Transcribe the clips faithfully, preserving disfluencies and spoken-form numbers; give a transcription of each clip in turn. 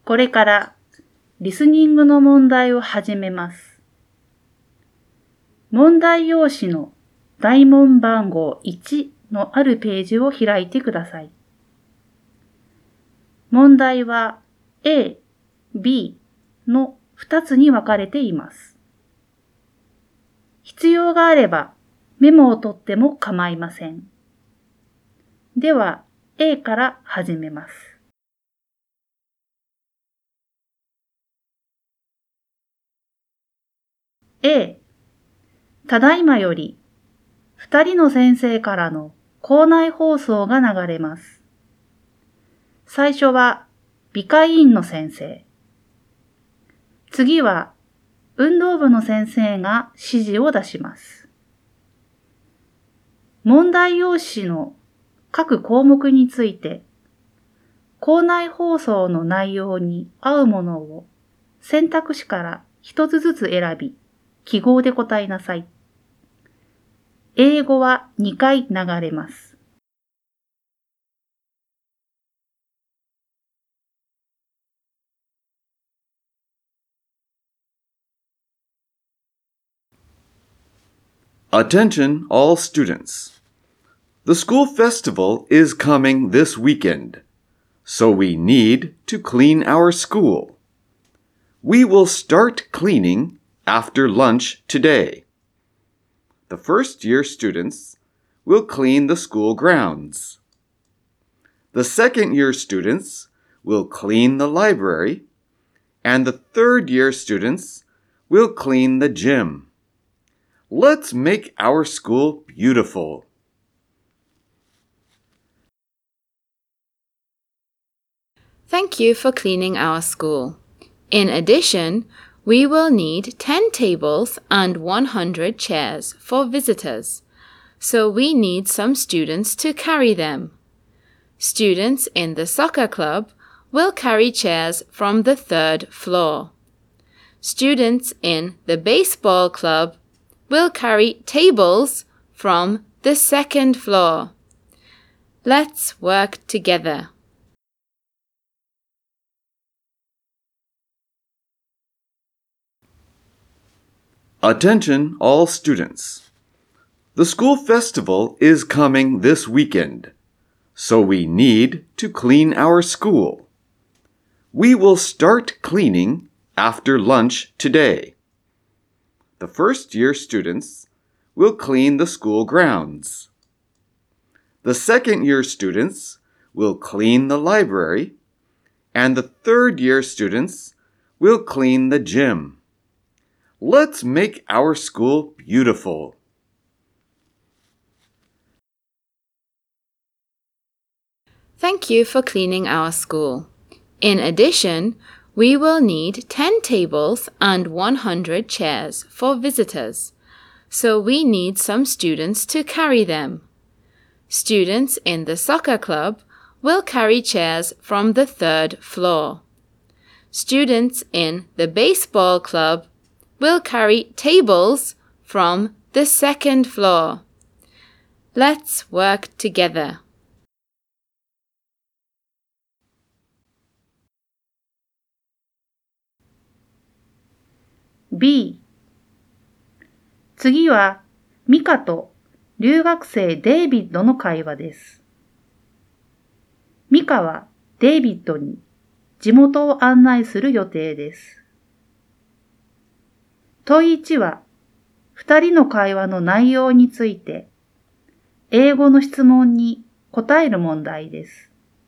これからリスニングの問題を始めます。問題用紙の大問番号いちのあるページを開いてください。問題は A、B のふたつに分かれています。必要があればメモを取っても構いません。では A から始めます。A、ただいまより二人の先生からの校内放送が流れます。最初は理科委員の先生。次は運動部の先生が指示を出します。問題用紙の各項目について、校内放送の内容に合うものを選択肢から一つずつ選び、記号で答えなさい。英語はにかい流れます。 Attention all students. The school festival is coming this weekend, so we need to clean our school. We will start cleaning after lunch today. The first year students will clean the school grounds. The second year students will clean the library, and the third year students will clean the gym. Let's make our school beautiful. Thank you for cleaning our school. In addition, we will need ten tables and one hundred chairs for visitors, so we need some students to carry them. Students in the soccer club will carry chairs from the third floor. Students in the baseball club will carry tables from the second floor. Let's work together. Attention all students. The school festival is coming this weekend, so we need to clean our school. We will start cleaning after lunch today. The first year students will clean the school grounds. The second year students will clean the library, and the third year students will clean the gym. Let's make our school beautiful. Thank you for cleaning our school. In addition, we will need ten tables and one hundred chairs for visitors, so we need some students to carry them. Students in the soccer club will carry chairs from the third floor. Students in the baseball club will carry tables from the second floor. Let's work together. B、次はミカと留学生デイビッドの会話です。ミカはデイビッドに地元を案内する予定です。問いいちは二人の会話の内容について英語の質問に答える問題です。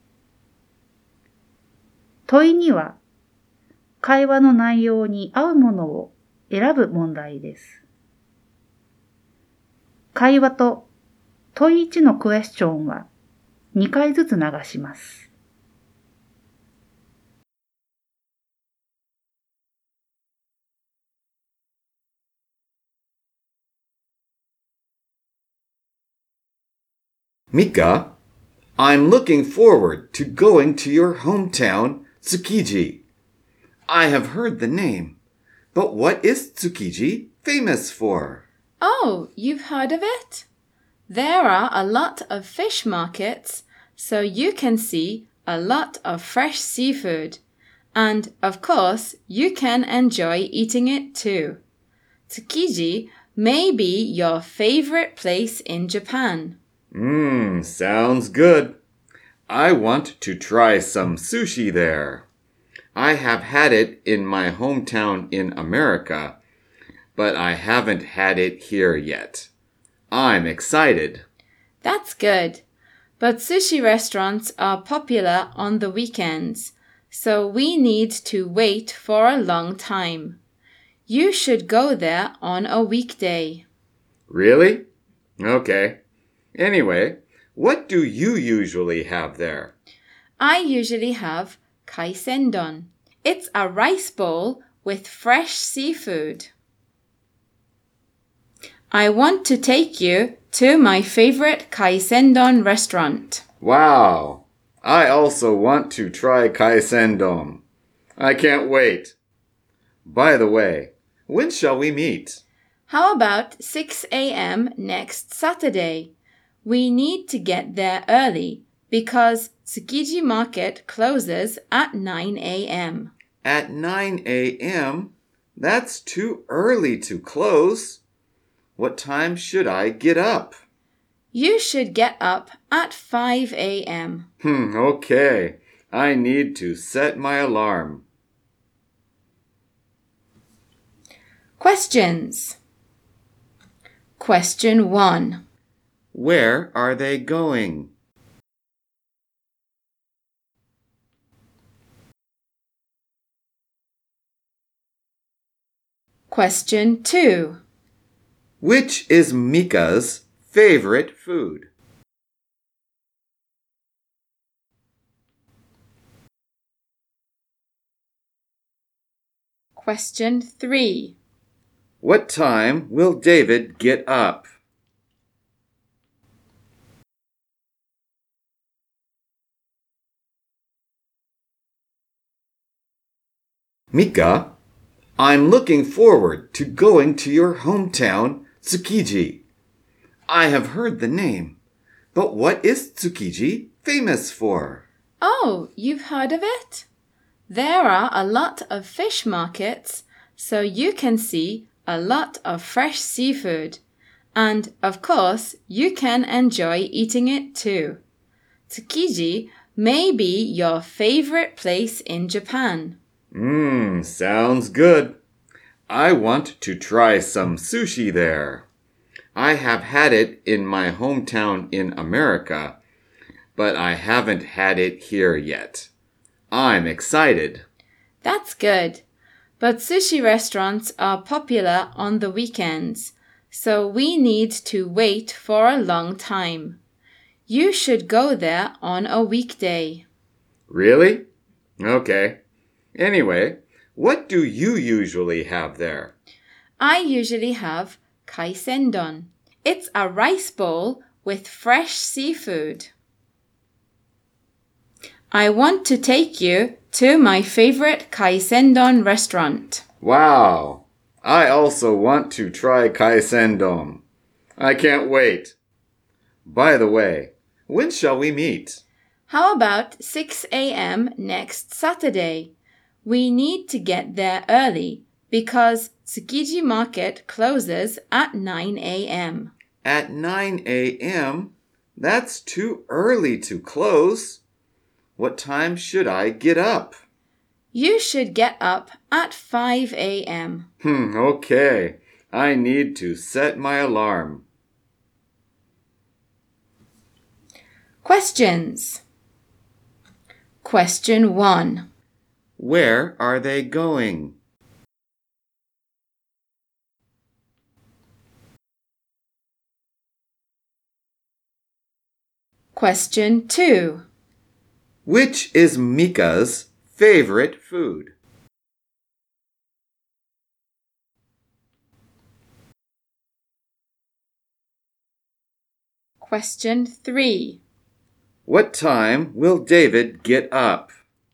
問いには会話の内容に合うものを選ぶ問題です。会話と問いいちのクエスチョンはにかいずつ流します。 Mika, I'm looking forward to going to your hometown, Tsukiji. I have heard the name, but what is Tsukiji famous for? Oh, you've heard of it? There are a lot of fish markets, so you can see a lot of fresh seafood. And, of course, you can enjoy eating it too. Tsukiji may be your favorite place in Japan. Mmm, sounds good. I want to try some sushi there. I have had it in my hometown in America, but I haven't had it here yet. I'm excited. That's good. But sushi restaurants are popular on the weekends, so we need to wait for a long time. You should go there on a weekday. Really? Okay. Anyway, what do you usually have there? I usually have kaisendon. It's a rice bowl with fresh seafood. I want to take you to my favorite kaisendon restaurant. Wow! I also want to try kaisendon. I can't wait. By the way, when shall we meet? How about six a.m. next Saturday? We need to get there early because Tsukiji Market closes at nine a.m. At nine a.m.? That's too early to close. What time should I get up? You should get up at five a.m. Hmm, okay. I need to set my alarm. Questions. Question one. Where are they going? Question two. Which is Mika's favorite food? Question three. What time will David get up? Mika, I'm looking forward to going to your hometown, Tsukiji. I have heard the name, but what is Tsukiji famous for? Oh, you've heard of it? There are a lot of fish markets, so you can see a lot of fresh seafood. And, of course, you can enjoy eating it too. Tsukiji may be your favorite place in Japan. Mmm, sounds good. I want to try some sushi there. I have had it in my hometown in America, but I haven't had it here yet. I'm excited. That's good. But sushi restaurants are popular on the weekends, so we need to wait for a long time. You should go there on a weekday. Really? Okay. Anyway, what do you usually have there? I usually have kaisendon. It's a rice bowl with fresh seafood. I want to take you to my favorite kaisendon restaurant. Wow! I also want to try kaisendon. I can't wait. By the way, when shall we meet? How about six a.m. next Saturday? We need to get there early because Tsukiji Market closes at nine a.m. At nine a.m.? That's too early to close. What time should I get up? You should get up at five a.m. Hmm, okay. I need to set my alarm. Questions. Question one. Where are they going? Question two. Which is Mika's favorite food? Question three. What time will David get up?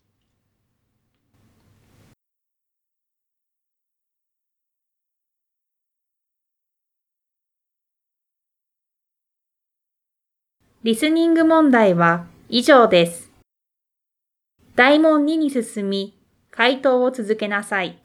リスニング問題は以上です。大問にに進み、 回答を続けなさい。